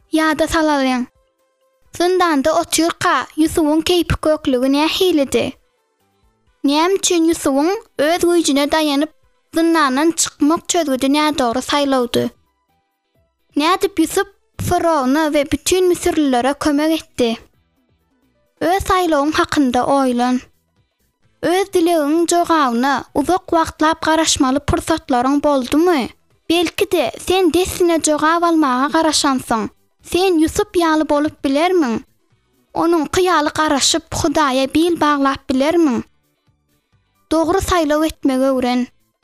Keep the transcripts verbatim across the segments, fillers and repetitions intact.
Ýa-da salalyň. Zindanda oturqa Ýusuwyň keýpi köklügi nähilidi? Näme üçin Ýusuwyň öz güýjüne daýanyp zindandan çykmak çözgüdi nädogry saýlawdy? Nädip Ýusuf Firawna we bütün Misirlilere kömek etdi? Öz saýlawyň hakynda oýlan. Öz dilegiň jogabyna uzak wagtlap garaşmaly pursatlaryň boldumy? Belki de sen desine jogap almaga garaşansyň. Sen Ýusuf ýaly bolup bilermiň? Onuň kyýaly garaşyp Hudaýa bil baglap bilermiň? Dogry saýlaw etmege öwren.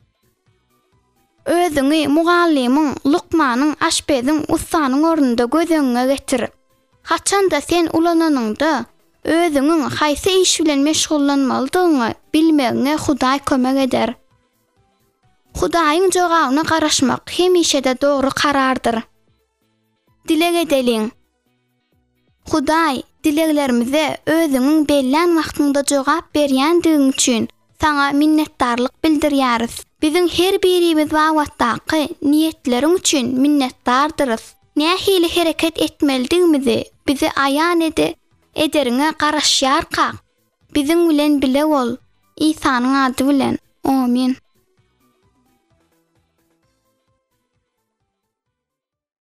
Özüňi mugallimiň, Lukmanyň, aşpeziň, ustanyň ornunda gözeňe getir. Haçanda sen ulananyňda özüňiň haýsy iş bilen meşgullanmalydygyny bilmegiňe Hudaý kömek eder. Hudaýyň jogabyna garaşmak hemişe de dogry karardyr. Dilek edeliň. Hudaý, dileklerimize özüňiň bellan wagtynda jogap berýändigiň üçin sana minnetdarlyk bildirýäris. Biziň her birimiz wagtdaky niýetleriň üçin minnetdardyrys. Nähili hereket etmelidigimizi bizi aýan ede, ederiňe garaşýarka. Biziň bilen bile bol. İsa'nın adı bilen. Amin.